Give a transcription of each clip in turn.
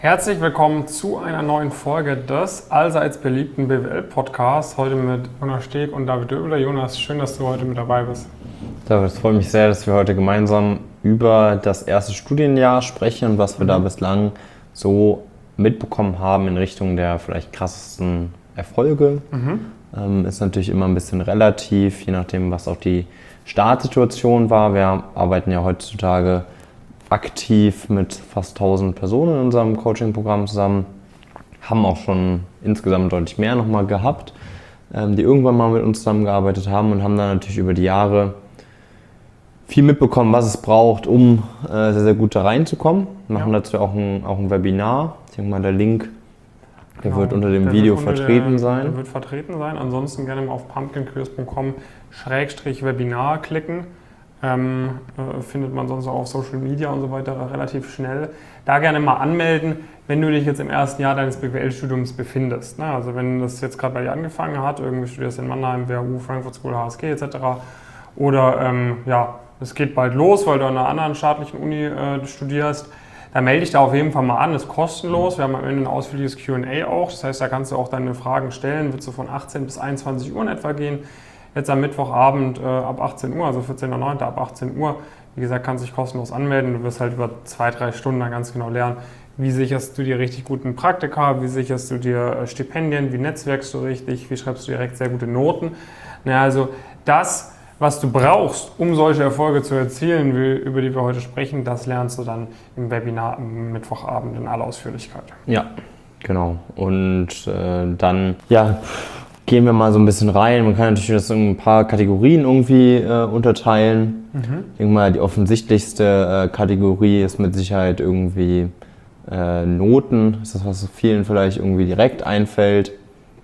Herzlich willkommen zu einer neuen Folge des allseits beliebten BWL-Podcasts. Heute mit Jonas Steg und David Döbler. Jonas, schön, dass du heute mit dabei bist. David, es freut mich sehr, dass wir heute gemeinsam über das erste Studienjahr sprechen und was wir da bislang so mitbekommen haben in Richtung der vielleicht krassesten Erfolge. Ist natürlich immer ein bisschen relativ, je nachdem, was auch die Startsituation war. Wir arbeiten ja heutzutage aktiv mit fast 1000 Personen in unserem Coaching-Programm zusammen, haben auch schon insgesamt deutlich mehr nochmal gehabt, die irgendwann mal mit uns zusammengearbeitet haben und haben dann natürlich über die Jahre viel mitbekommen, was es braucht, um sehr, sehr gut da reinzukommen. Wir machen dazu auch ein Webinar. Ich denke mal, der Link der wird unter dem Video vertreten sein. Der wird vertreten sein. Ansonsten gerne mal auf pumpkincurious.com/Webinar klicken. Findet man sonst auch auf Social Media und so weiter relativ schnell. Da gerne mal anmelden, wenn du dich jetzt im ersten Jahr deines BWL-Studiums befindest. Also wenn das jetzt gerade bei dir angefangen hat, irgendwie studierst in Mannheim, WHU, Frankfurt School, HSG etc. Oder es geht bald los, weil du an einer anderen staatlichen Uni studierst, dann melde dich da auf jeden Fall mal an, ist kostenlos. Wir haben am Ende ein ausführliches Q&A auch, das heißt, da kannst du auch deine Fragen stellen, wird so von 18 bis 21 Uhr in etwa gehen. Jetzt am Mittwochabend ab 18 Uhr, also 14.09. ab 18 Uhr. Wie gesagt, kannst du dich kostenlos anmelden. Du wirst halt über 2-3 Stunden dann ganz genau lernen, wie sicherst du dir richtig guten Praktika, wie sicherst du dir Stipendien, wie netzwerkst du richtig, wie schreibst du direkt sehr gute Noten. Also das, was du brauchst, um solche Erfolge zu erzielen, über die wir heute sprechen, das lernst du dann im Webinar am Mittwochabend in aller Ausführlichkeit. Ja, genau. Und dann, gehen wir mal so ein bisschen rein. Man kann natürlich das in ein paar Kategorien irgendwie unterteilen. Ich denke mal, die offensichtlichste Kategorie ist mit Sicherheit irgendwie Noten. Das ist das, was vielen vielleicht irgendwie direkt einfällt.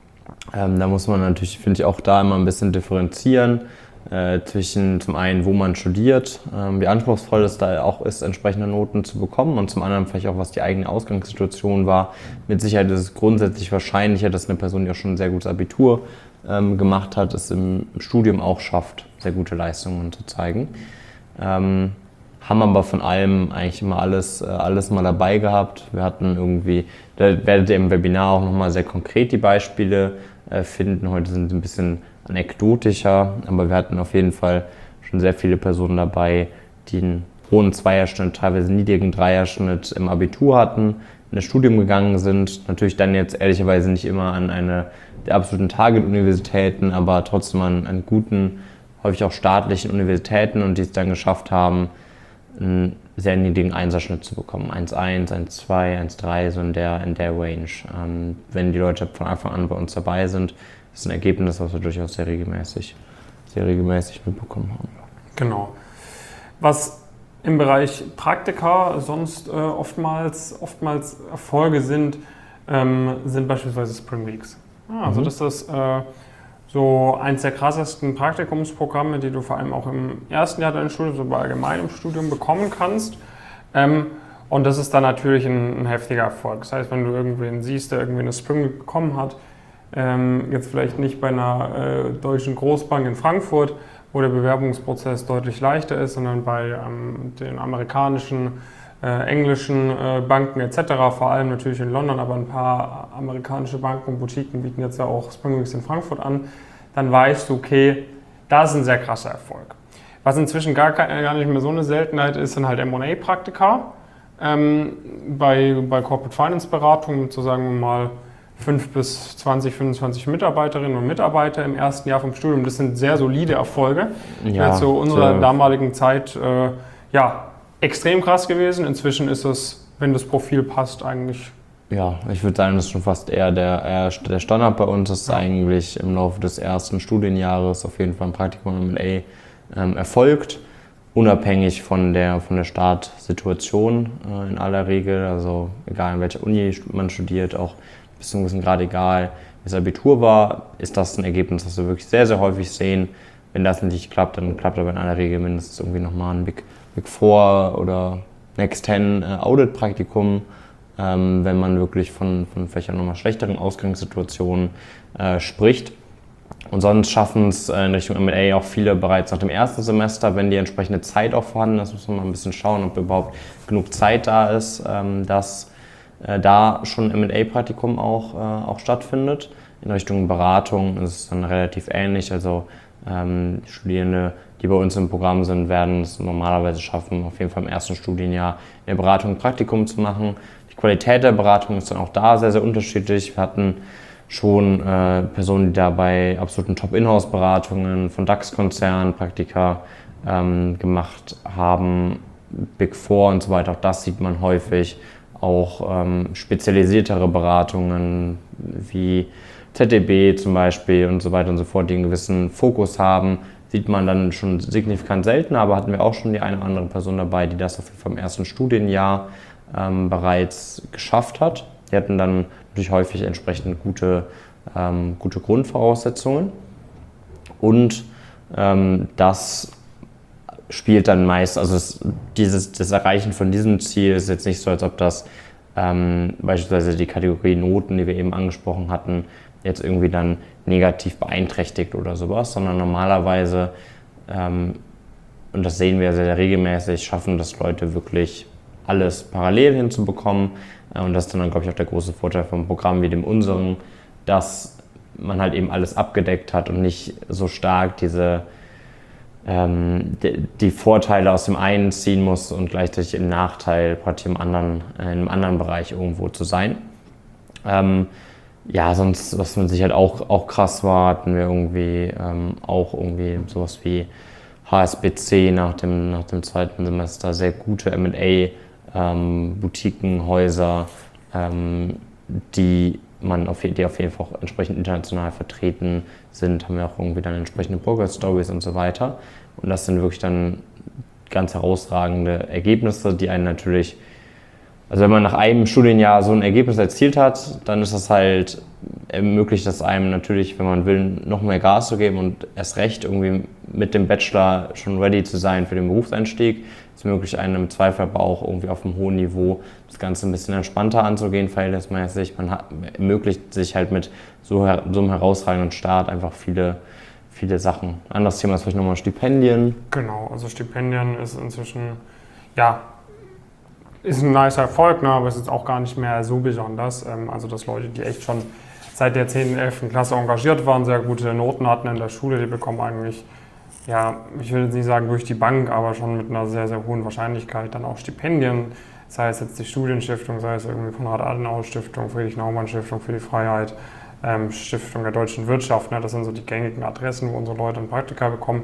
Da muss man natürlich, finde ich, auch da immer ein bisschen differenzieren zwischen zum einen, wo man studiert, wie anspruchsvoll es da auch ist, entsprechende Noten zu bekommen und zum anderen vielleicht auch, was die eigene Ausgangssituation war. Mit Sicherheit ist es grundsätzlich wahrscheinlicher, dass eine Person, die auch schon ein sehr gutes Abitur gemacht hat, es im Studium auch schafft, sehr gute Leistungen zu zeigen. Haben aber von allem eigentlich immer alles mal dabei gehabt. Wir hatten irgendwie, da werdet ihr im Webinar auch nochmal sehr konkret die Beispiele finden. Heute sind sie ein bisschen anekdotischer, aber wir hatten auf jeden Fall schon sehr viele Personen dabei, die einen hohen Zweierschnitt, teilweise niedrigen Dreierschnitt im Abitur hatten, in das Studium gegangen sind. Natürlich dann jetzt ehrlicherweise nicht immer an eine der absoluten Target-Universitäten, aber trotzdem an guten, häufig auch staatlichen Universitäten und die es dann geschafft haben, einen sehr niedrigen Einserschnitt zu bekommen. 1,1, 1,2, 1,3, so in der Range. Wenn die Leute von Anfang an bei uns dabei sind, ist ein Ergebnis, was wir durchaus sehr regelmäßig mitbekommen haben. Genau. Was im Bereich Praktika sonst oftmals Erfolge sind beispielsweise Spring Weeks. Also das ist so eins der krassesten Praktikumsprogramme, die du vor allem auch im ersten Jahr deines Studiums, aber allgemein im Studium bekommen kannst. Und das ist dann natürlich ein heftiger Erfolg. Das heißt, wenn du irgendwen siehst, der irgendwie eine Spring Week bekommen hat, jetzt vielleicht nicht bei einer deutschen Großbank in Frankfurt, wo der Bewerbungsprozess deutlich leichter ist, sondern bei den amerikanischen, englischen Banken etc., vor allem natürlich in London, aber ein paar amerikanische Banken und Boutiquen bieten jetzt ja auch Spring Weeks in Frankfurt an, dann weißt du, okay, das ist ein sehr krasser Erfolg. Was inzwischen gar nicht mehr so eine Seltenheit ist, sind halt M&A-Praktika bei Corporate Finance Beratungen mit so, sagen wir mal, 5 bis 20, 25 Mitarbeiterinnen und Mitarbeiter im ersten Jahr vom Studium. Das sind sehr solide Erfolge. Ja, zu unserer damaligen Zeit extrem krass gewesen. Inzwischen ist es, wenn das Profil passt, eigentlich... Ja, ich würde sagen, das ist schon fast eher der Standard bei uns. Das ist eigentlich im Laufe des ersten Studienjahres auf jeden Fall ein Praktikum M&A erfolgt. Unabhängig von der Startsituation in aller Regel. Also egal in welcher Uni man studiert, auch bis zu einem gewissen Grad egal, wie das Abitur war, ist das ein Ergebnis, das wir wirklich sehr, sehr häufig sehen. Wenn das nicht klappt, dann klappt aber in aller Regel mindestens irgendwie nochmal ein Big Four oder Next 10 Audit-Praktikum, wenn man wirklich von vielleicht auch nochmal schlechteren Ausgangssituationen spricht. Und sonst schaffen es in Richtung M&A auch viele bereits nach dem ersten Semester, wenn die entsprechende Zeit auch vorhanden ist, muss man mal ein bisschen schauen, ob überhaupt genug Zeit da ist, das da schon ein M&A-Praktikum auch stattfindet. In Richtung Beratung ist es dann relativ ähnlich. Also Studierende, die bei uns im Programm sind, werden es normalerweise schaffen, auf jeden Fall im ersten Studienjahr in der Beratung ein Praktikum zu machen. Die Qualität der Beratung ist dann auch da sehr, sehr unterschiedlich. Wir hatten schon Personen, die da bei absoluten Top-Inhouse-Beratungen von DAX-Konzernen Praktika gemacht haben, Big Four und so weiter. Auch das sieht man häufig. Auch spezialisiertere Beratungen wie ZDB zum Beispiel und so weiter und so fort, die einen gewissen Fokus haben, sieht man dann schon signifikant seltener, aber hatten wir auch schon die eine oder andere Person dabei, die das auf jeden Fall im ersten Studienjahr bereits geschafft hat. Die hatten dann natürlich häufig entsprechend gute Grundvoraussetzungen und das spielt dann meist, also das Erreichen von diesem Ziel ist jetzt nicht so, als ob das beispielsweise die Kategorie Noten, die wir eben angesprochen hatten, jetzt irgendwie dann negativ beeinträchtigt oder sowas, sondern normalerweise, und das sehen wir sehr, sehr regelmäßig, schaffen das Leute wirklich alles parallel hinzubekommen. Und das ist dann, glaube ich, auch der große Vorteil vom Programm wie dem unseren, dass man halt eben alles abgedeckt hat und nicht so stark die Vorteile aus dem einen ziehen muss und gleichzeitig im Nachteil praktisch in einem anderen Bereich irgendwo zu sein. Ja, sonst, was mit Sicherheit auch krass war, hatten wir irgendwie auch irgendwie sowas wie HSBC nach dem zweiten Semester, sehr gute M&A Boutiquenhäuser, die auf jeden Fall auch entsprechend international vertreten sind, haben wir auch irgendwie dann entsprechende Burger-Stories und so weiter. Und das sind wirklich dann ganz herausragende Ergebnisse, die einen natürlich, also wenn man nach einem Studienjahr so ein Ergebnis erzielt hat, dann ist das halt, ermöglicht das einem natürlich, wenn man will, noch mehr Gas zu geben und erst recht irgendwie mit dem Bachelor schon ready zu sein für den Berufseinstieg. Es ermöglicht einem im Zweifel aber auch irgendwie auf einem hohen Niveau das Ganze ein bisschen entspannter anzugehen, verhältnismäßig. Man ermöglicht sich halt mit so einem herausragenden Start einfach viele Sachen. Anderes Thema ist vielleicht nochmal Stipendien. Genau, also Stipendien ist inzwischen, ja, ist ein nicer Erfolg, ne, aber es ist auch gar nicht mehr so besonders. Also dass Leute, die echt schon seit der 10., 11. Klasse engagiert waren, sehr gute Noten hatten in der Schule, die bekommen eigentlich, ja, ich will jetzt nicht sagen durch die Bank, aber schon mit einer sehr, sehr hohen Wahrscheinlichkeit dann auch Stipendien. Sei es jetzt die Studienstiftung, sei es irgendwie Konrad-Adenauer-Stiftung, Friedrich-Naumann-Stiftung für die Freiheit, Stiftung der deutschen Wirtschaft. Ne? Das sind so die gängigen Adressen, wo unsere Leute ein Praktika bekommen.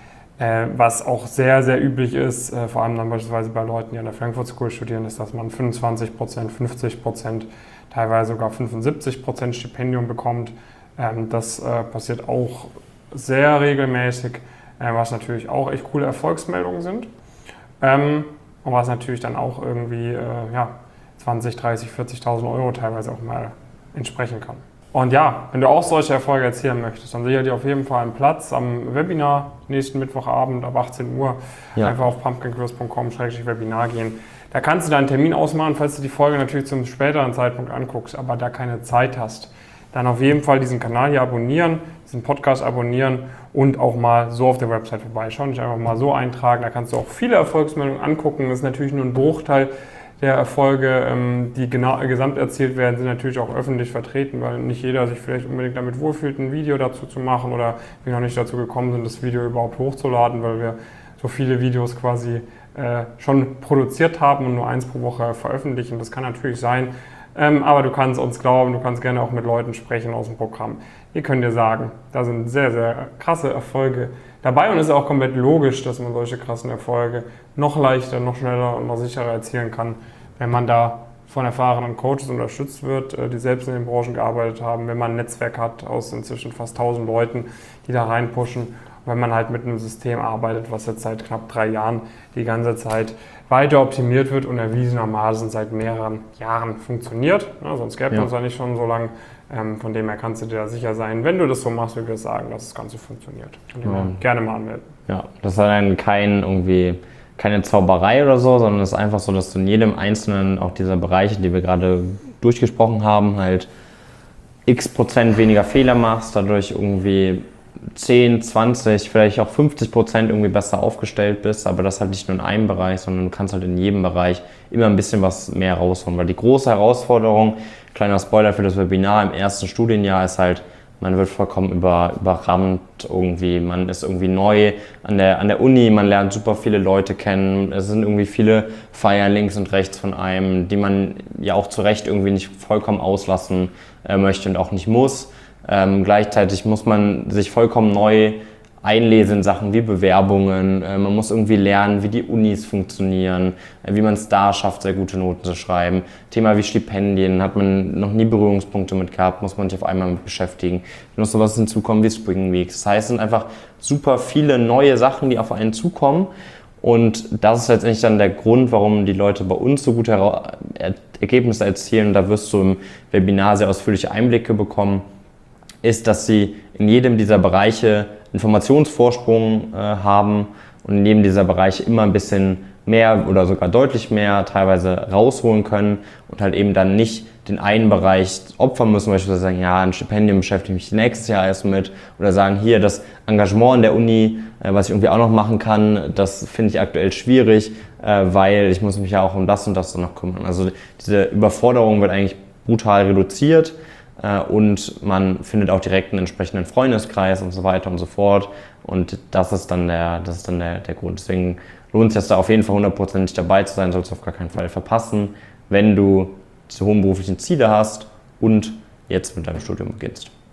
Was auch sehr, sehr üblich ist, vor allem dann beispielsweise bei Leuten, die an der Frankfurt School studieren, ist, dass man 25%, 50%, teilweise sogar 75% Stipendium bekommt. Das passiert auch sehr regelmäßig, was natürlich auch echt coole Erfolgsmeldungen sind. Und was natürlich dann auch irgendwie 20, 30, 40.000 Euro teilweise auch mal entsprechen kann. Und ja, wenn du auch solche Erfolge erzielen möchtest, dann sicher dir auf jeden Fall einen Platz am Webinar nächsten Mittwochabend ab 18 Uhr. Ja. Einfach auf pumpkinkurs.com/Webinar gehen. Da kannst du deinen Termin ausmachen, falls du die Folge natürlich zum späteren Zeitpunkt anguckst, aber da keine Zeit hast. Dann auf jeden Fall diesen Kanal hier abonnieren, diesen Podcast abonnieren und auch mal so auf der Website vorbeischauen. Dich einfach mal so eintragen, da kannst du auch viele Erfolgsmeldungen angucken. Das ist natürlich nur ein Bruchteil der Erfolge, die gesamt erzielt werden, sind natürlich auch öffentlich vertreten, weil nicht jeder sich vielleicht unbedingt damit wohlfühlt, ein Video dazu zu machen oder wir noch nicht dazu gekommen sind, das Video überhaupt hochzuladen, weil wir so viele Videos quasi schon produziert haben und nur eins pro Woche veröffentlichen. Das kann natürlich sein, aber du kannst uns glauben, du kannst gerne auch mit Leuten sprechen aus dem Programm. Wir können dir sagen, da sind sehr, sehr krasse Erfolge dabei und es ist auch komplett logisch, dass man solche krassen Erfolge noch leichter, noch schneller und noch sicherer erzielen kann, wenn man da von erfahrenen Coaches unterstützt wird, die selbst in den Branchen gearbeitet haben, wenn man ein Netzwerk hat aus inzwischen fast 1000 Leuten, die da reinpushen, wenn man halt mit einem System arbeitet, was jetzt seit knapp 3 Jahren die ganze Zeit weiter optimiert wird und erwiesenermaßen seit mehreren Jahren funktioniert. Ja, sonst gäbe es uns ja nicht schon so lange. Von dem her kannst du dir sicher sein, wenn du das so machst, wie wir es sagen, dass das Ganze funktioniert. Gerne mal anmelden. Ja, das ist dann keine Zauberei oder so, sondern es ist einfach so, dass du in jedem einzelnen auch dieser Bereiche, die wir gerade durchgesprochen haben, halt x% weniger Fehler machst, dadurch irgendwie 10, 20, vielleicht auch 50% irgendwie besser aufgestellt bist, aber das halt nicht nur in einem Bereich, sondern du kannst halt in jedem Bereich immer ein bisschen was mehr rausholen, weil die große Herausforderung, kleiner Spoiler für das Webinar, im ersten Studienjahr ist halt, man wird vollkommen überrannt irgendwie, man ist irgendwie neu an der Uni, man lernt super viele Leute kennen, es sind irgendwie viele Feiern links und rechts von einem, die man ja auch zu Recht irgendwie nicht vollkommen auslassen möchte und auch nicht muss. Gleichzeitig muss man sich vollkommen neu einlesen in Sachen wie Bewerbungen, man muss irgendwie lernen, wie die Unis funktionieren, wie man es da schafft, sehr gute Noten zu schreiben. Thema wie Stipendien, hat man noch nie Berührungspunkte mit gehabt, muss man sich auf einmal mit beschäftigen. Noch sowas hinzukommen wie Spring Weeks. Das heißt, es sind einfach super viele neue Sachen, die auf einen zukommen. Und das ist letztendlich dann der Grund, warum die Leute bei uns so gute Ergebnisse erzielen. Und da wirst du im Webinar sehr ausführliche Einblicke bekommen, ist, dass sie in jedem dieser Bereiche Informationsvorsprung haben und in jedem dieser Bereiche immer ein bisschen mehr oder sogar deutlich mehr teilweise rausholen können und halt eben dann nicht den einen Bereich opfern müssen, beispielsweise sagen, ja, ein Stipendium beschäftige ich mich nächstes Jahr erst mit, oder sagen, hier, das Engagement in der Uni, was ich irgendwie auch noch machen kann, das finde ich aktuell schwierig, weil ich muss mich ja auch um das und das dann noch kümmern. Also diese Überforderung wird eigentlich brutal reduziert. Und man findet auch direkt einen entsprechenden Freundeskreis und so weiter und so fort. Und das ist dann der Grund. Deswegen lohnt es sich da auf jeden Fall 100% dabei zu sein, sollst du auf gar keinen Fall verpassen, wenn du zu hohen beruflichen Ziele hast und jetzt mit deinem Studium beginnst.